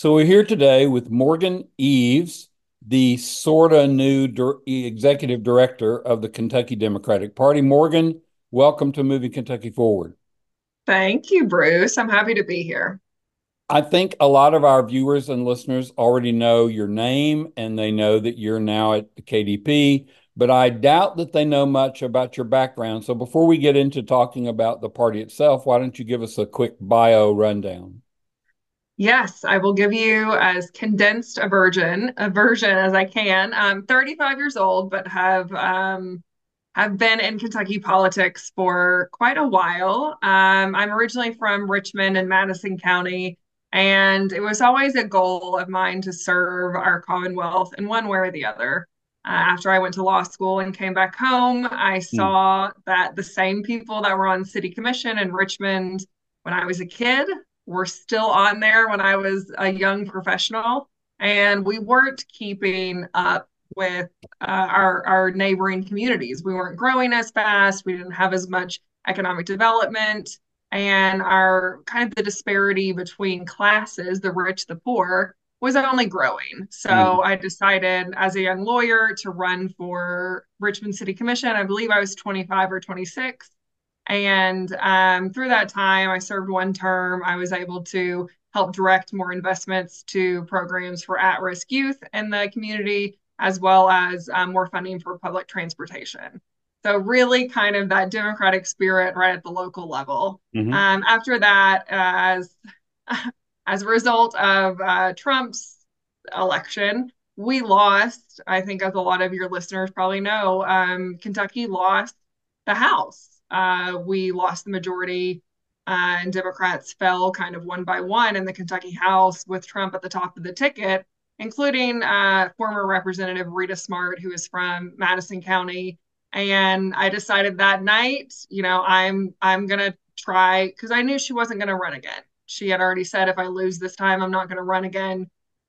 So we're here today with Morgan Eves, the sorta new executive director of the Kentucky Democratic Party. Morgan, welcome to Moving Kentucky Forward. Thank you, Bruce. I'm happy to be here. I think a lot of our viewers and listeners already know your name and they know that you're now at the KDP, but I doubt that they know much about your background. So before we get into talking about the party itself, why don't you give us a quick bio rundown? Yes, I will give you as condensed a version as I can. I'm 35 years old, but have been in Kentucky politics for quite a while. I'm originally from Richmond and Madison County, and it was always a goal of mine to serve our Commonwealth in one way or the other. After I went to law school and came back home, I Hmm. saw that the same people that were on city commission in Richmond when I was a kid were still on there when I was a young professional, and we weren't keeping up with our neighboring communities. We weren't growing as fast. We didn't have as much economic development, and our kind of the disparity between classes, the rich, the poor, was only growing. Hmm. So I decided as a young lawyer to run for Richmond City Commission. I believe I was 25 or 26. And through that time, I served one term. I was able to help direct more investments to programs for at risk youth in the community, as well as more funding for public transportation. So, really, kind of that democratic spirit right at the local level. Hmm. After that, as a result of Trump's election, we lost. I think, as a lot of your listeners probably know, Kentucky lost the House. We lost the majority, and Democrats fell kind of one by one in the Kentucky House with Trump at the top of the ticket, including former Representative Rita Smart, who is from Madison County. And I decided that night, I'm gonna try because I knew she wasn't gonna run again. She had already said, if I lose this time, I'm not gonna run again.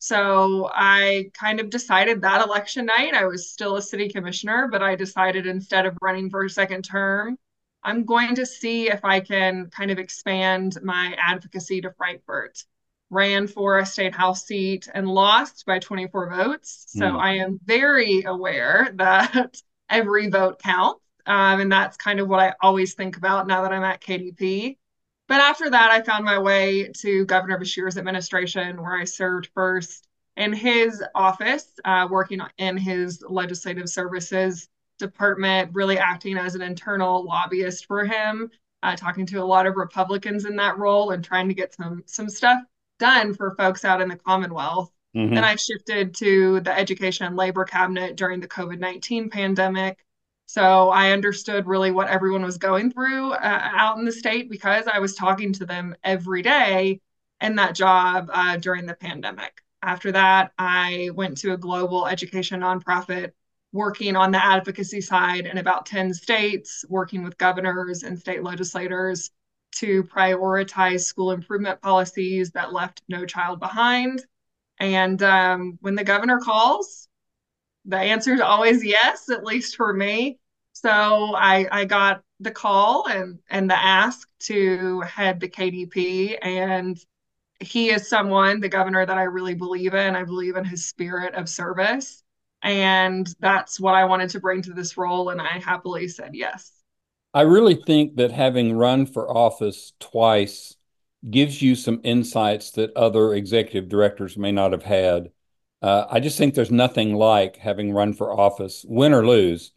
So I kind of decided that election night, I was still a city commissioner, but I decided instead of running for a second term, I'm going to see if I can kind of expand my advocacy to Frankfort. Ran for a state house seat and lost by 24 votes. So Hmm. I am very aware that every vote counts. And that's kind of what I always think about now that I'm at KDP. But after that, I found my way to Governor Beshear's administration, where I served first in his office, working in his legislative services department, really acting as an internal lobbyist for him, talking to a lot of Republicans in that role and trying to get some stuff done for folks out in the Commonwealth. Then Hmm. I shifted to the Education and Labor Cabinet during the COVID-19 pandemic. So I understood really what everyone was going through out in the state because I was talking to them every day in that job during the pandemic. After that, I went to a global education nonprofit working on the advocacy side in about 10 states, working with governors and state legislators to prioritize school improvement policies that left no child behind. And when the governor calls, the answer is always yes, at least for me. So I got the call and the ask to head the KDP, and he is someone, the governor, that I really believe in. I believe in his spirit of service, and that's what I wanted to bring to this role, and I happily said yes. I really think that having run for office twice gives you some insights that other executive directors may not have had. I just think there's nothing like having run for office, win or lose.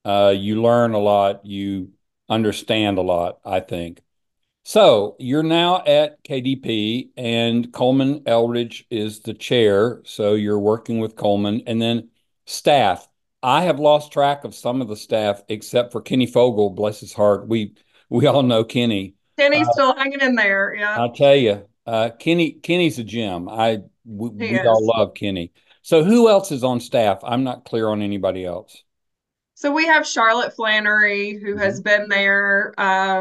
You learn a lot, you understand a lot, I think. So you're now at KDP, and Coleman Eldridge is the chair. So you're working with Coleman, and then staff. I have lost track of some of the staff except for Kenny Fogel, bless his heart. We all know Kenny. Kenny's Uh, still hanging in there. Yeah, I'll tell you, Kenny's a gem. he We all is. love Kenny. So who else is on staff? I'm not clear on anybody else. So we have Charlotte Flannery, who Mhm. has been there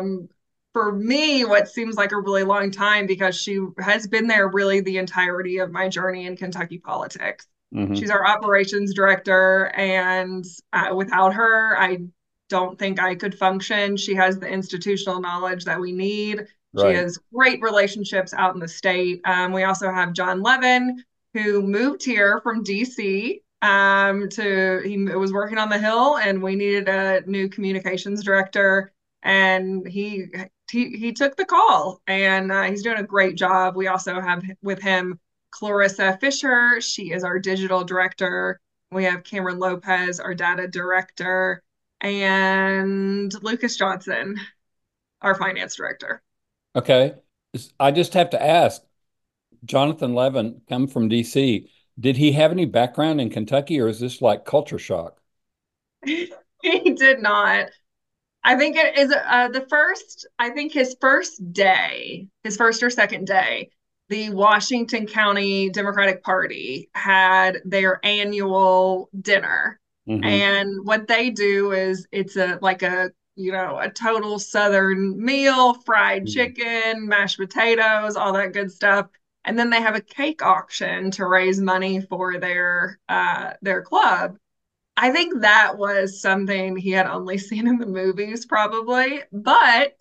for me what seems like a really long time because she has been there really the entirety of my journey in Kentucky politics. Mhm. She's our operations director, and without her, I don't think I could function. She has the institutional knowledge that we need She Right. has great relationships out in the state. We also have John Levin, who moved here from DC. He was working on the Hill, and we needed a new communications director, and he took the call, and he's doing a great job. We also have with him Clarissa Fisher. She is our digital director. We have Cameron Lopez, our data director, and Lucas Johnson, our finance director. Okay. I just have to ask, Jonathan Levin, come from DC. Did he have any background in Kentucky, or is this like culture shock? He did not. I think it is the first, I think his first day, his first or second day, the Washington County Democratic Party had their annual dinner. Hmm. And what they do is it's a like a, a total Southern meal, fried chicken, mashed potatoes, all that good stuff. And then they have a cake auction to raise money for their club. I think that was something he had only seen in the movies, probably, but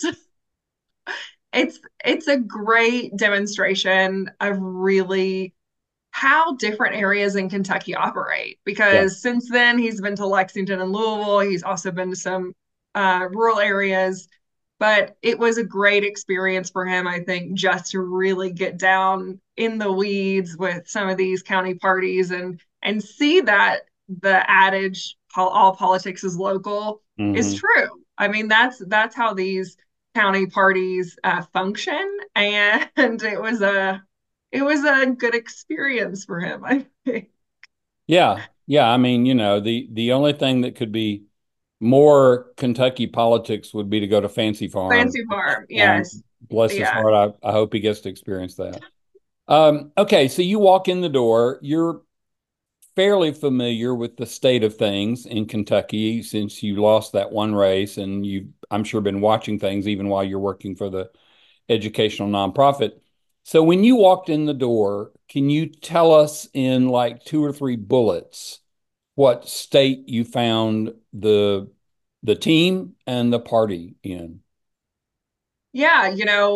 it's a great demonstration of really how different areas in Kentucky operate. Yeah. Because since then, he's been to Lexington and Louisville. He's also been to some rural areas, but it was a great experience for him, I think, just to really get down in the weeds with some of these county parties and see that the adage all politics is local is Hmm. true. I mean, that's how these county parties function, and it was a good experience for him, I think. Yeah. Yeah. I mean, the only thing that could be more Kentucky politics would be to go to Fancy Farm. Fancy Farm, And yes, bless his yeah. heart, I hope he gets to experience that. Okay, so you walk in the door, you're fairly familiar with the state of things in Kentucky since you lost that one race, and you've, I'm sure, been watching things even while you're working for the educational nonprofit. So when you walked in the door, can you tell us in like two or three bullets what state you found the team and the party in? Yeah,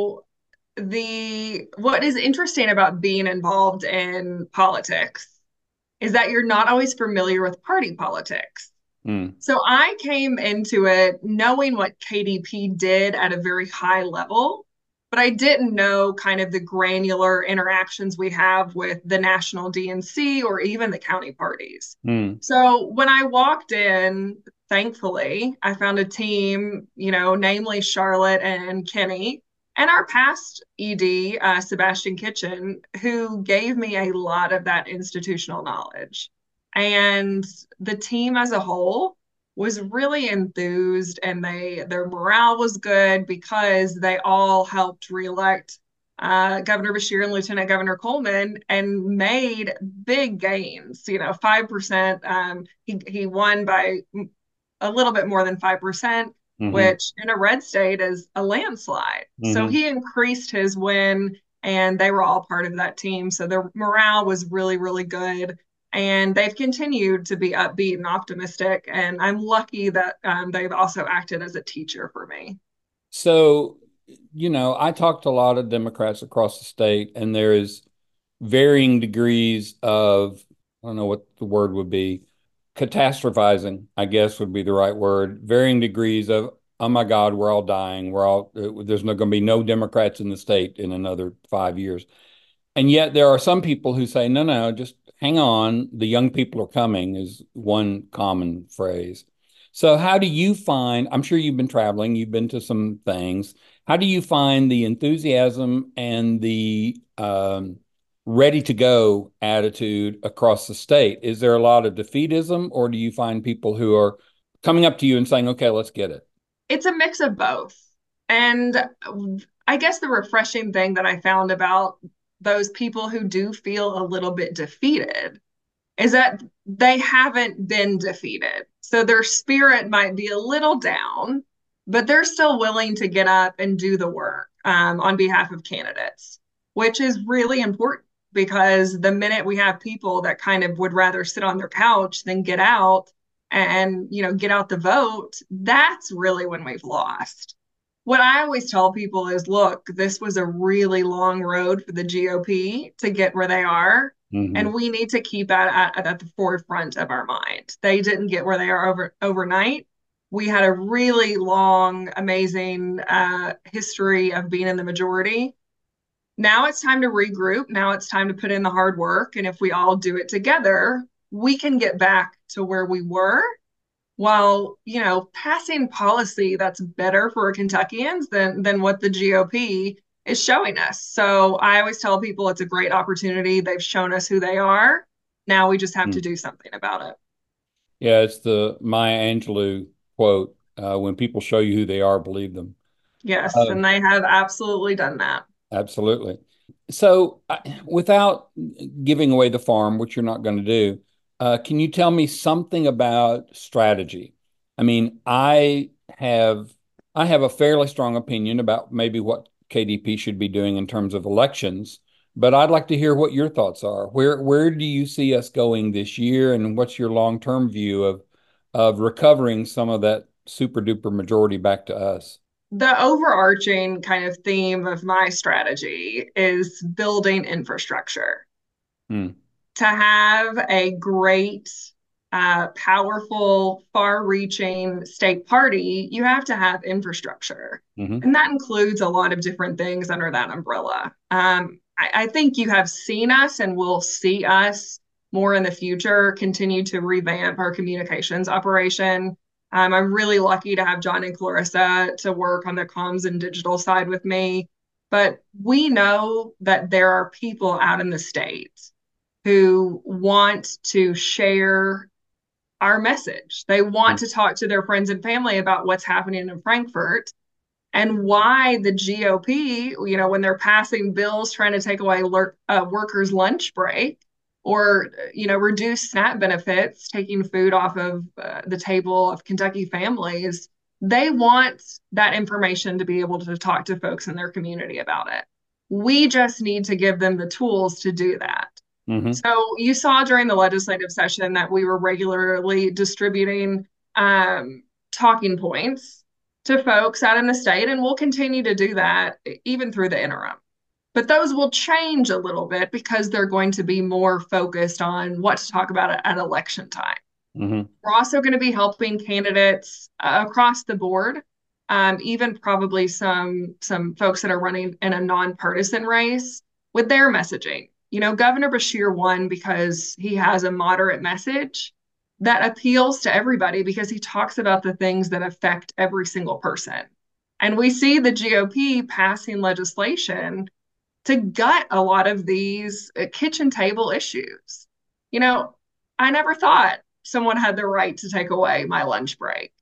the what is interesting about being involved in politics is that you're not always familiar with party politics. Mm, So I came into it knowing what KDP did at a very high level, but I didn't know kind of the granular interactions we have with the national DNC or even the county parties. mm, So when I walked in, thankfully, I found a team, namely Charlotte and Kenny, and our past ED, Sebastian Kitchen, who gave me a lot of that institutional knowledge. And the team as a whole was really enthused, and their morale was good because they all helped reelect Governor Beshear and Lieutenant Governor Coleman and made big gains. 5%. He won by a little bit more than 5%, mm-hmm, which in a red state is a landslide. So mm-hmm. he increased his win, and they were all part of that team. So their morale was really, really good. And they've continued to be upbeat and optimistic. And I'm lucky that they've also acted as a teacher for me. So, I talked to a lot of Democrats across the state, and there is varying degrees of, I don't know what the word would be, catastrophizing, I guess would be the right word, varying degrees of, oh my God, we're all dying. There's not going to be no Democrats in the state in another 5 years. And yet there are some people who say, no, no, just hang on. The young people are coming is one common phrase. So how do you find, I'm sure you've been traveling, you've been to some things. How do you find the enthusiasm and the ready to go attitude across the state? Is there a lot of defeatism, or do you find people who are coming up to you and saying, okay, let's get it? It's a mix of both. And I guess the refreshing thing that I found about those people who do feel a little bit defeated is that they haven't been defeated. So their spirit might be a little down, but they're still willing to get up and do the work on behalf of candidates, which is really important because the minute we have people that kind of would rather sit on their couch than get out and get out the vote, that's really when we've lost. what I always tell people is, look, this was a really long road for the GOP to get where they are. Hmm. And we need to keep that at the forefront of our mind. They didn't get where they are overnight. We had a really long, amazing history of being in the majority. Now it's time to regroup. Now it's time to put in the hard work. And if we all do it together, we can get back to where we were while, passing policy that's better for Kentuckians than what the GOP is showing us. So I always tell people it's a great opportunity. They've shown us who they are. Now we just have to do something about it. Yeah, it's the Maya Angelou quote, when people show you who they are, believe them. Yes, Um, and they have absolutely done that. Absolutely. So, without giving away the farm, which you're not going to do, can you tell me something about strategy? I mean, I have a fairly strong opinion about maybe what KDP should be doing in terms of elections, but I'd like to hear what your thoughts are. Where do you see us going this year, and what's your long-term view of recovering some of that super duper majority back to us? The overarching kind of theme of my strategy is building infrastructure. Hmm. To have a great, powerful, far reaching state party, you have to have infrastructure. Hmm. And that includes a lot of different things under that umbrella. I think you have seen us and will see us more in the future continue to revamp our communications operation. I'm really lucky to have John and Clarissa to work on the comms and digital side with me. But we know that there are people out in the state who want to share our message. They want to talk to their friends and family about what's happening in Frankfort and why the GOP, when they're passing bills trying to take away workers' lunch break or, reduce SNAP benefits, taking food off of the table of Kentucky families, they want that information to be able to talk to folks in their community about it. We just need to give them the tools to do that. Hmm. So you saw during the legislative session that we were regularly distributing talking points to folks out in the state, and we'll continue to do that even through the interim. But those will change a little bit because they're going to be more focused on what to talk about at election time. Hmm. We're also going to be helping candidates across the board, even probably some folks that are running in a nonpartisan race with their messaging. Governor Beshear won because he has a moderate message that appeals to everybody because he talks about the things that affect every single person. And we see the GOP passing legislation to gut a lot of these kitchen table issues. You know, I never thought someone had the right to take away my lunch break.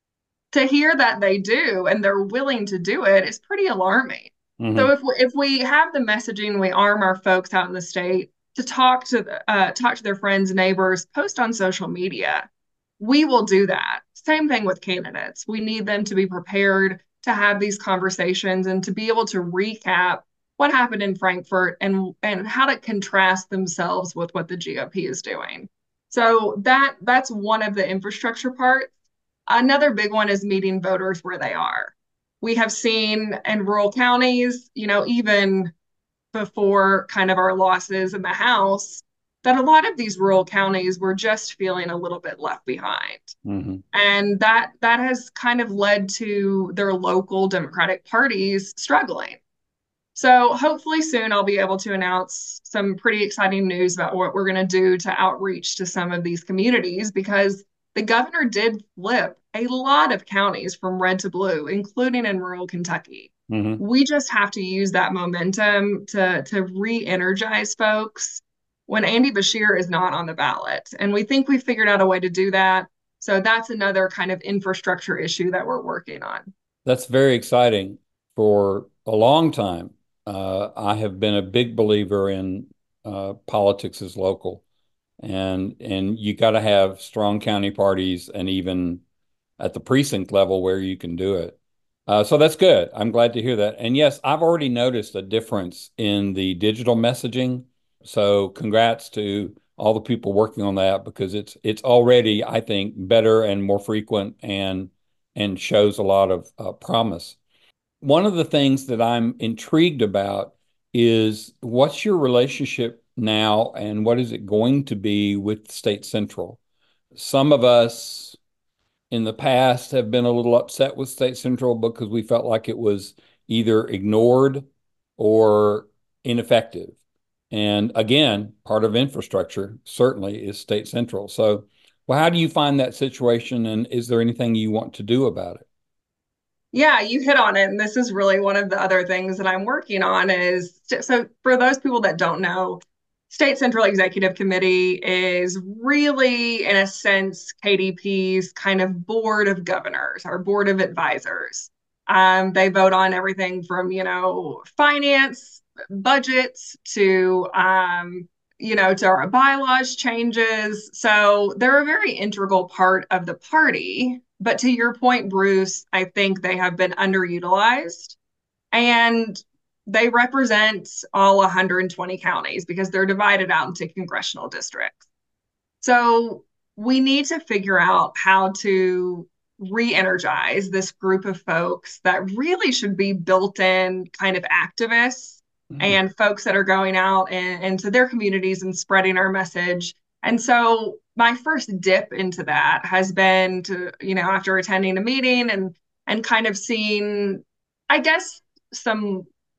To hear that they do and they're willing to do it is pretty alarming. So Hmm. if we have the messaging, we arm our folks out in the state to talk to their friends, neighbors, post on social media. We will do that. Same thing with candidates. We need them to be prepared to have these conversations and to be able to recap what happened in Frankfort and how to contrast themselves with what the GOP is doing. So that's one of the infrastructure parts. Another big one is meeting voters where they are. We have seen in rural counties, even before kind of our losses in the House, that a lot of these rural counties were just feeling a little bit left behind. Hmm. And that has kind of led to their local Democratic parties struggling. So hopefully soon I'll be able to announce some pretty exciting news about what we're going to do to outreach to some of these communities because the governor did flip a lot of counties from red to blue, including in rural Kentucky. Hmm. We just have to use that momentum to re-energize folks when Andy Beshear is not on the ballot. And we think we figured out a way to do that. So that's another kind of infrastructure issue that we're working on. That's very exciting. For a long time, I have been a big believer in politics as local, and you got to have strong county parties, and even at the precinct level where you can do it. So that's good. I'm glad to hear that. And yes, I've already noticed a difference in the digital messaging. So congrats to all the people working on that because it's already, I think, better and more frequent and shows a lot of promise. one of the things that I'm intrigued about is what's your relationship now and what is it going to be with State Central? Some of us in the past have been a little upset with State Central because we felt like it was either ignored or ineffective. And again, part of infrastructure certainly is State Central. So, well, how do you find that situation, and is there anything you want to do about it? Yeah, you hit on it. And this is really one of the other things that I'm working on is so for those people that don't know, State Central Executive Committee is really, in a sense, KDP's kind of board of governors or board of advisors. They vote on everything from, finance, budgets to, to our bylaws changes. So they're a very integral part of the party. But to your point, Bruce, I think they have been underutilized and they represent all 120 counties because they're divided out into congressional districts. So we need to figure out how to re-energize this group of folks that really should be built-in kind of activists Mhm. and folks that are going out into their communities and spreading our message. And so my first dip into that has been to, after attending a meeting and kind of seeing, I guess, some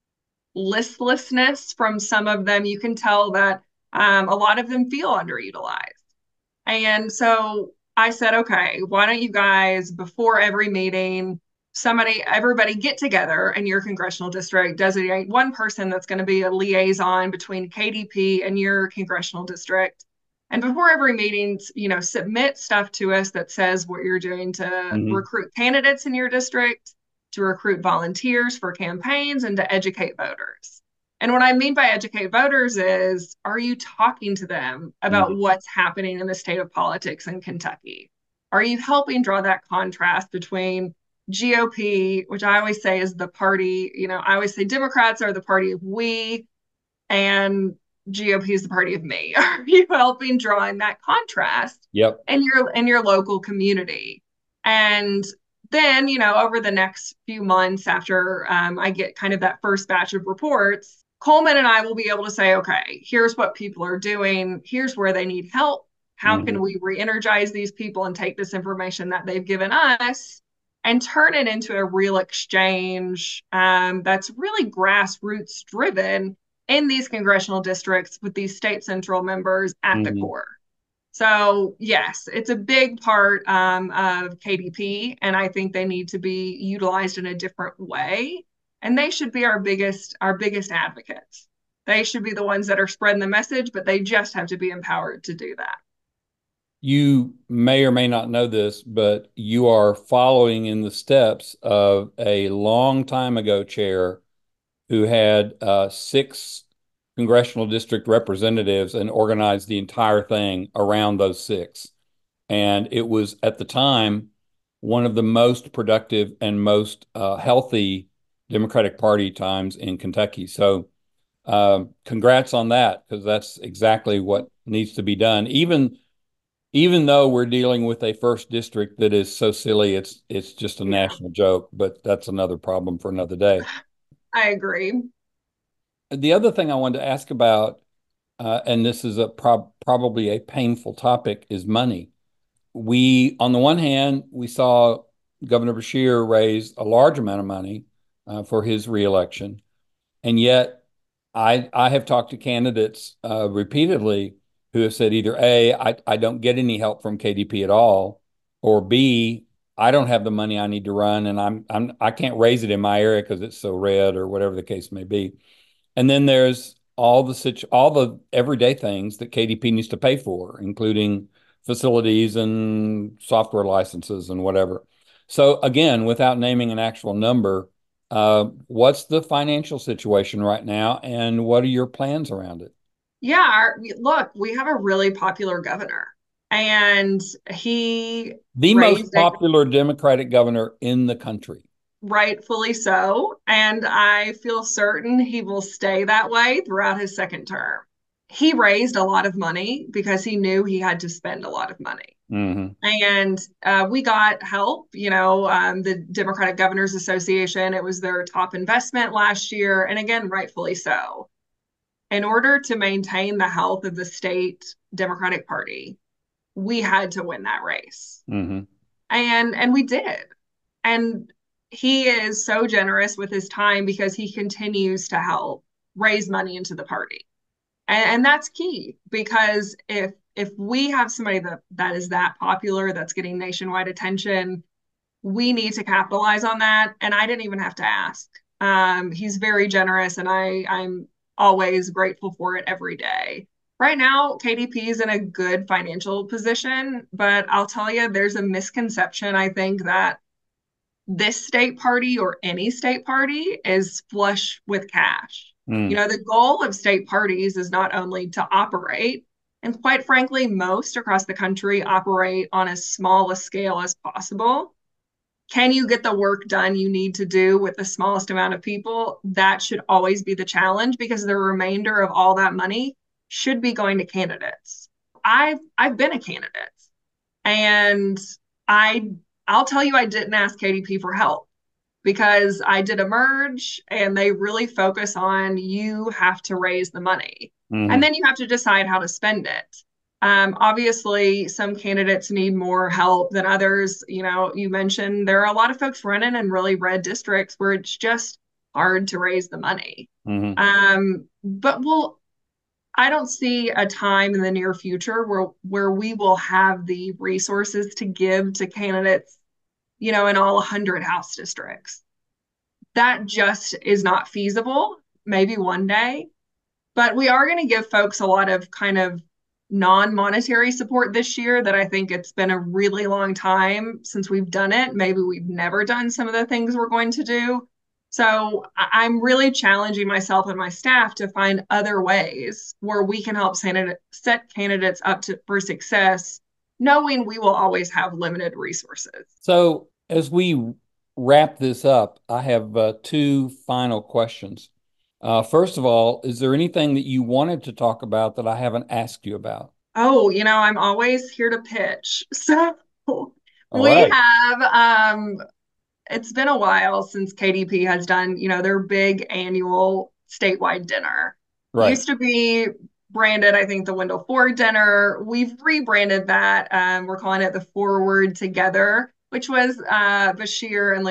listlessness from some of them. You can tell that a lot of them feel underutilized. And so I said, okay, why don't you guys, before every meeting, everybody get together in your congressional district, designate one person that's going to be a liaison between KDP and your congressional district. And before every meeting, submit stuff to us that says what you're doing to Mhm. recruit candidates in your district, to recruit volunteers for campaigns, and to educate voters. And what I mean by educate voters is, are you talking to them about Mhm. what's happening in the state of politics in Kentucky? Are you helping draw that contrast between GOP, which I always say is the party, I always say Democrats are the party of we, and GOP is the party of me. Are you helping drawing that contrast Yep. in your local community? And then, over the next few months after I get kind of that first batch of reports, Coleman and I will be able to say, okay, here's what people are doing, here's where they need help. How can Mhm. we re-energize these people and take this information that they've given us and turn it into a real exchange that's really grassroots driven in these congressional districts with these state central members at the Mhm. core. So yes, it's a big part of KDP, and I think they need to be utilized in a different way. And they should be our biggest advocates. They should be the ones that are spreading the message, but they just have to be empowered to do that. You may or may not know this, but you are following in the steps of a long time ago chair who had six congressional district representatives and organized the entire thing around those six. And it was at the time one of the most productive and most healthy Democratic Party times in Kentucky. So, congrats on that because that's exactly what needs to be done. Even though we're dealing with a first district that is so silly, it's just a Yeah, national joke. But that's another problem for another day. I agree. The other thing I wanted to ask about, and this is a probably a painful topic, is money. On the one hand, we saw Governor Beshear raise a large amount of money for his reelection, and yet I have talked to candidates repeatedly who have said either A, I don't get any help from KDP at all, or B, I don't have the money I need to run, and I can't raise it in my area because it's so red or whatever the case may be. And then there's all the everyday things that KDP needs to pay for, including facilities and software licenses and whatever. So again, without naming an actual number, what's the financial situation right now, and what are your plans around it? Yeah, look, we have a really popular governor, and he The most raised a popular Democratic governor in the country. rightfully so. And I feel certain he will stay that way throughout his second term. he raised a lot of money because he knew he had to spend a lot of money. Hmm. And we got help, the Democratic Governors Association, it was their top investment last year. And again, rightfully so. In order to maintain the health of the state Democratic Party, we had to win that race. Hmm. And we did. And he is so generous with his time because he continues to help raise money into the party. And that's key because if we have somebody that is that popular, that's getting nationwide attention, we need to capitalize on that. And I didn't even have to ask. He's very generous, and I'm always grateful for it every day. Right now, KDP is in a good financial position, but I'll tell you, there's a misconception, I think, that this state party or any state party is flush with cash. Mm. The goal of state parties is not only to operate, and quite frankly, most across the country operate on as small a scale as possible. Can you get the work done you need to do with the smallest amount of people? That should always be the challenge because the remainder of all that money should be going to candidates. I've been a candidate, and I I'll tell you I didn't ask KDP for help because I did emerge and they really focus on you have to raise the money and Hmm. then you have to decide how to spend it. Obviously, some candidates need more help than others. You mentioned there are a lot of folks running in really red districts where it's just hard to raise the money. Hmm. But I don't see a time in the near future where we will have the resources to give to candidates, in all 100 House districts. That just is not feasible. Maybe one day, but we are going to give folks a lot of kind of non-monetary support this year that I think it's been a really long time since we've done it. Maybe we've never done some of the things we're going to do. So I'm really challenging myself and my staff to find other ways where we can help set candidates up for success, knowing we will always have limited resources. So, as we wrap this up, I have two final questions. First of all, is there anything that you wanted to talk about that I haven't asked you about? Oh, I'm always here to pitch. So All we right. have it's been a while since KDP has done, their big annual statewide dinner. Right. Used to be branded, I think, the Wendell Ford dinner. We've rebranded that. We're calling it the Forward Together, which was Bashir and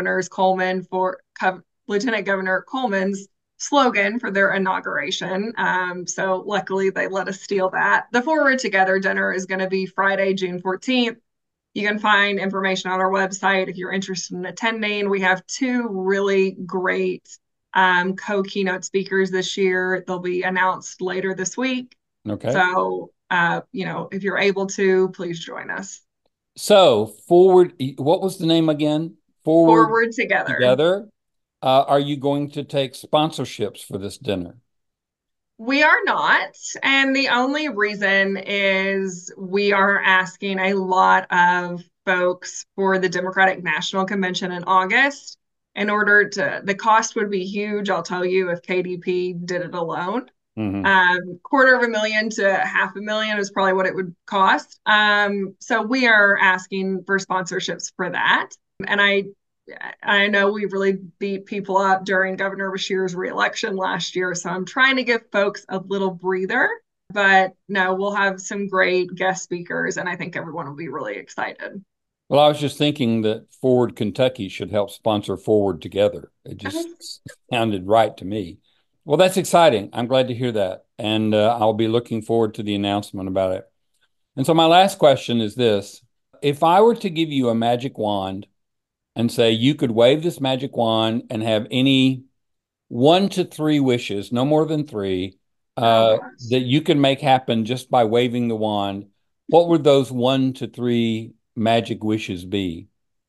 Lieutenant Governor Coleman's slogan for their inauguration. So luckily they let us steal that. The Forward Together dinner is going to be Friday, June 14th. You can find information on our website if you're interested in attending. We have two really great co-keynote speakers this year. They'll be announced later this week. Okay. So, if you're able to, please join us. So, forward, what was the name again? Forward Forward together. Together. Are you going to take sponsorships for this dinner? We are not. And the only reason is we are asking a lot of folks for the Democratic National Convention in August. The cost would be huge, I'll tell you, if KDP did it alone. Hmm. $250,000 to $500,000 is probably what it would cost. So we are asking for sponsorships for that. And I know we really beat people up during Governor Bashir's reelection last year, so I'm trying to give folks a little breather. But no, we'll have some great guest speakers, and I think everyone will be really excited. Well, I was just thinking that Forward Kentucky should help sponsor Forward Together. It just sounded right to me. Well, that's exciting. I'm glad to hear that. And I'll be looking forward to the announcement about it. And so, my last question is this: if I were to give you a magic wand and say you could wave this magic wand and have any 1 to 3 wishes, no more than three, Oh gosh. that you can make happen just by waving the wand, what would those 1 to 3 magic wishes be?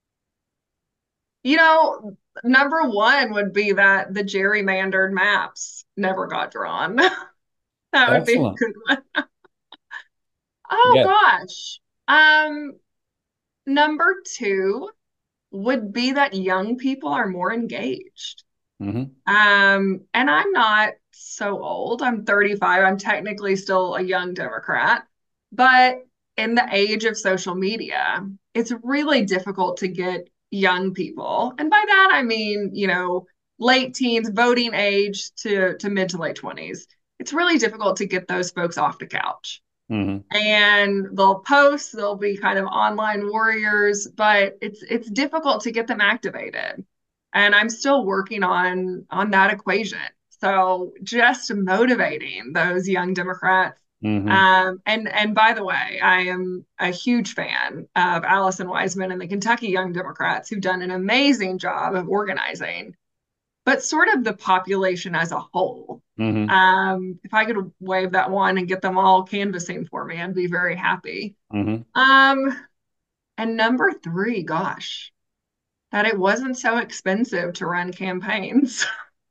You know, Number one would be that the gerrymandered maps never got drawn. That would be a Excellent. good one. Oh Yes. gosh. Um, Number two would be that young people are more engaged. Hmm. And I'm not so old. I'm 35. I'm technically still a young Democrat. But in the age of social media, it's really difficult to get young people. And by that, I mean, late teens, voting age to mid to late 20s. It's really difficult to get those folks off the couch. Hmm. And they'll post, they'll be kind of online warriors, but it's difficult to get them activated. And I'm still working on that equation. So just motivating those young Democrats. Hmm. And by the way, I am a huge fan of Allison Wiseman and the Kentucky Young Democrats who've done an amazing job of organizing, but sort of the population as a whole. Hmm. If I could wave that one and get them all canvassing for me, I'd be very happy. Hmm. Um, and number three, gosh, that it wasn't so expensive to run campaigns.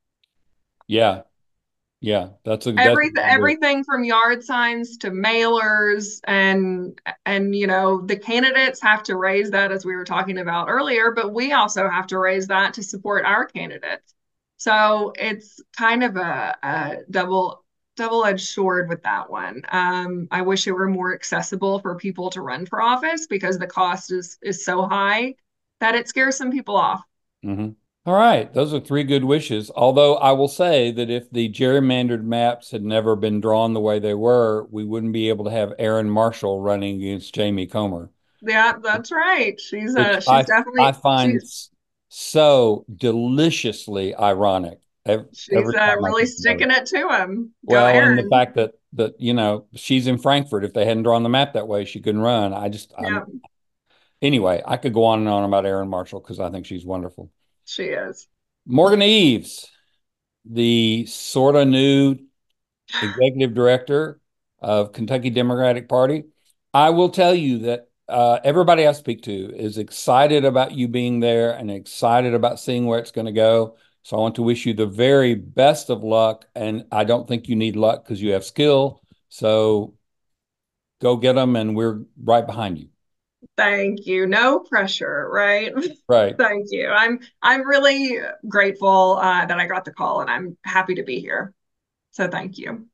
Yeah. Yeah. That's Everything, good. everything from yard signs to mailers, and the candidates have to raise that, as we were talking about earlier, but we also have to raise that to support our candidates. So it's kind of a double-edged sword with that one. I wish it were more accessible for people to run for office because the cost is so high that it scares some people off. Hmm. All right. Those are three good wishes. Although I will say that if the gerrymandered maps had never been drawn the way they were, we wouldn't be able to have Aaron Marshall running against Jamie Comer, Yeah, that's right. She's which she's I definitely find so deliciously ironic she's every time I really think about it. sticking it to him. Go Well, and the Aaron. fact that she's in Frankfurt. If they hadn't drawn the map that way, she couldn't run. Yeah, Anyway, I could go on and on about Aaron Marshall because I think she's wonderful. she is. Morgan Eves, the sort of new executive director of Kentucky Democratic Party. I will tell you that everybody I speak to is excited about you being there and excited about seeing where it's going to go. So I want to wish you the very best of luck. And I don't think you need luck because you have skill. So go get them, and we're right behind you. Thank you. No pressure, right? Right. Thank you. I'm really grateful that I got the call and I'm happy to be here. So thank you.